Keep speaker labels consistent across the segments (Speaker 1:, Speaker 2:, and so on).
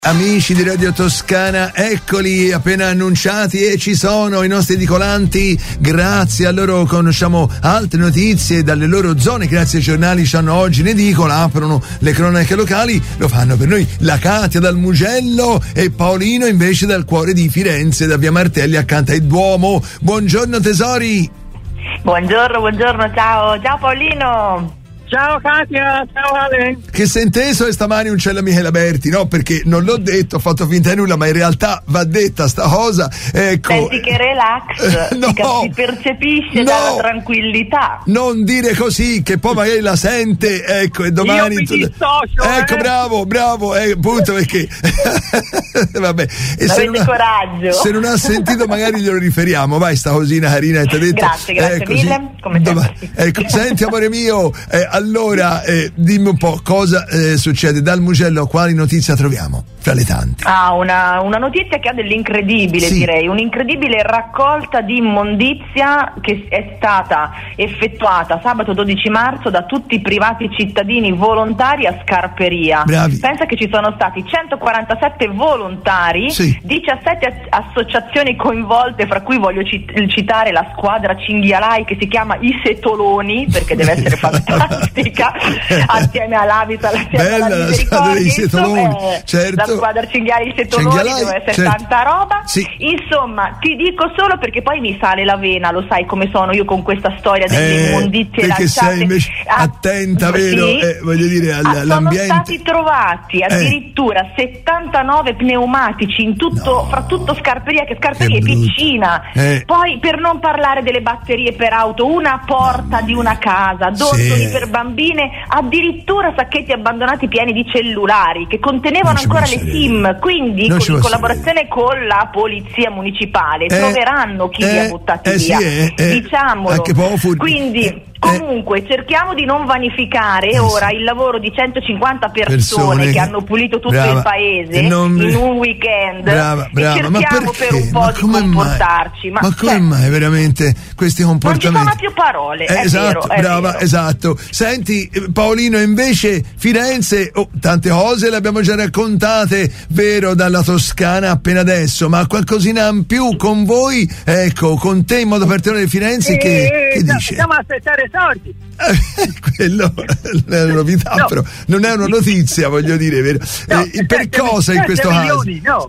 Speaker 1: Amici di Radio Toscana, eccoli appena annunciati e ci sono i nostri edicolanti. Grazie a loro conosciamo altre notizie dalle loro zone. Grazie ai giornali ci hanno oggi in edicola, aprono le cronache locali. Lo fanno per noi la Katia dal Mugello e Paolino invece dal cuore di Firenze, da Via Martelli accanto ai Duomo. Buongiorno tesori.
Speaker 2: Buongiorno, ciao Paolino.
Speaker 3: Ciao Katia, ciao Ale.
Speaker 1: Che sei inteso e stamani un cielo a Michela Berti, no? Perché non l'ho detto, ho fatto finta di nulla, ma in realtà va detta sta cosa. Ecco.
Speaker 2: Senti che relax,
Speaker 1: no,
Speaker 2: si percepisce dalla tranquillità.
Speaker 1: Non dire così, che poi magari la sente, ecco, e domani.
Speaker 3: Io mi dissocio,
Speaker 1: ecco, bravo, appunto perché. Vabbè. E
Speaker 2: avete coraggio.
Speaker 1: Se non ha sentito, magari glielo riferiamo. Vai, sta cosina carina e ti ha detto.
Speaker 2: Grazie mille. Come
Speaker 1: ecco, senti, amore mio. Allora, dimmi un po' cosa succede dal Mugello, quali notizie troviamo fra le tante?
Speaker 2: Una notizia che ha dell'incredibile, sì. Direi, un'incredibile raccolta di immondizia che è stata effettuata sabato 12 marzo da tutti i privati cittadini volontari a Scarperia.
Speaker 1: Bravi.
Speaker 2: Pensa che ci sono stati 147 volontari, sì. 17 associazioni coinvolte, fra cui voglio citare la squadra cinghialai che si chiama I Setoloni, perché deve essere fantastica. Assieme all'Avital, assieme alla Misericordia,
Speaker 1: certo.
Speaker 2: La squadra cinghiali I Setoloni deve essere tanta roba,
Speaker 1: sì.
Speaker 2: Insomma ti dico solo perché poi mi sale la vena, lo sai come sono io con questa storia delle immondizie
Speaker 1: perché
Speaker 2: lanciate.
Speaker 1: sei invece attenta, vero?
Speaker 2: Sì.
Speaker 1: Voglio dire all'ambiente.
Speaker 2: Sono stati trovati addirittura 79 pneumatici in tutto, fra tutto Scarperia, che Scarperia è piccina, poi per non parlare delle batterie per auto, una porta di una casa, dondoli per bambine, addirittura sacchetti abbandonati pieni di cellulari che contenevano ancora le SIM, quindi in collaborazione con la polizia municipale troveranno chi li ha buttati via, diciamolo. Quindi comunque cerchiamo di non vanificare ora il lavoro di 150 persone che hanno pulito tutto il paese in un weekend.
Speaker 1: Brava.
Speaker 2: E cerchiamo per un po' di comportarci.
Speaker 1: Ma come mai veramente questi comportamenti?
Speaker 2: Non ci sono più parole.
Speaker 1: Esatto, brava, esatto. Senti Paolino, invece Firenze, tante cose le abbiamo già raccontate, vero, dalla Toscana appena adesso, ma qualcosina in più con voi, ecco, con te in modo particolare Firenze, che dice?
Speaker 3: Stiamo a aspettare soldi.
Speaker 1: Quello non è una novità, però non è una notizia, voglio dire, vero? Per cosa in questo caso?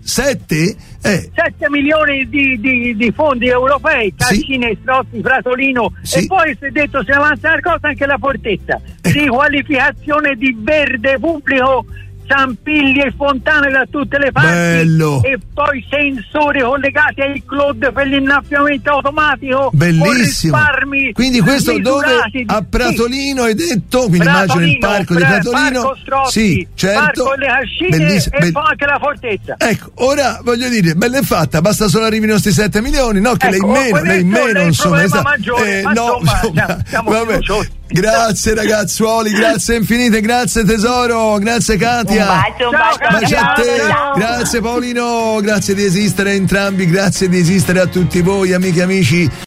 Speaker 1: 7?
Speaker 3: 7 milioni di fondi europei, Cascine, Strozzi, Pratolino, e poi si è detto, se avanza una cosa anche la fortezza, riqualificazione di verde pubblico, Ciampilli e fontane da tutte le parti.
Speaker 1: Bello.
Speaker 3: E poi sensori collegati ai cloud per l'innaffiamento automatico.
Speaker 1: Bellissimo.
Speaker 3: Quindi
Speaker 1: questo dove? A Pratolino hai detto, quindi immagino il parco di Pratolino,
Speaker 3: Parco Strozzi,
Speaker 1: certo,
Speaker 3: Parco delle Cascine e poi anche la fortezza.
Speaker 1: Ecco, ora voglio dire, bella e fatta, basta solo arrivi i nostri 7 milioni, no? Che lei meno insomma, vabbè. Grazie ragazzuoli, grazie infinite, grazie tesoro, grazie Katia.
Speaker 2: Un bacio
Speaker 1: a te.
Speaker 2: ciao.
Speaker 1: Grazie Paolino, grazie di esistere entrambi, grazie di esistere a tutti voi amiche e amici.